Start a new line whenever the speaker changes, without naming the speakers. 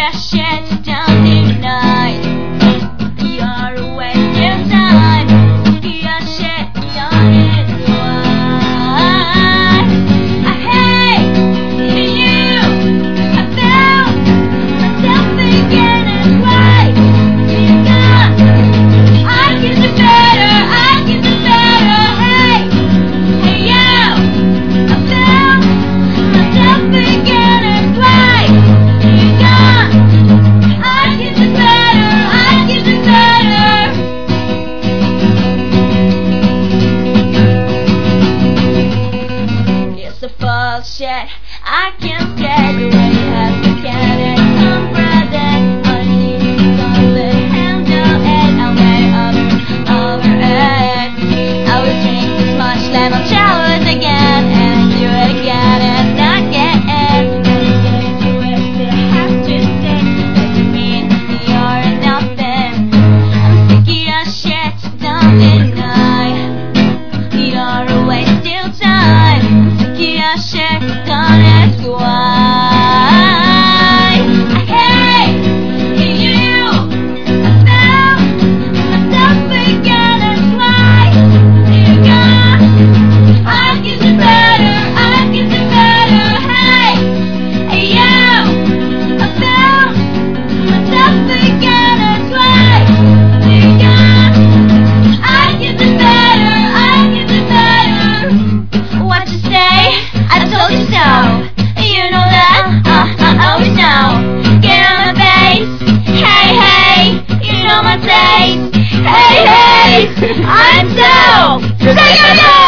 your shit down tonight. You're wasting time. Your shit down is why I hate you. I found myself thinking it's right. You're gone. I can do better. I can do better. Hey, you. I found myself thinking it's right. You're gone. I can do better. I can do better. It's a false shit. I can't get away. Have to get it. Come, brother. I need to handle it. I'll lay over it. I will drink this much lemon showers again and do it again and not get it. Getting twisted. I have to say doesn't mean you're nothing. I'm sick of your shit. Don't deny. You're a waste of time. I'm sick of your shit. Don't ask why. I hate you. I found myself thinking it's right. You're gone. I can do better. I can do better. Hey, you. I found myself thinking it's right. You're gone. I can do better. I can do better. What you say? I told you so. You know that. I always know. Get on my face. Hey, hey. You know my taste. Hey, hey. I'm so sick of you.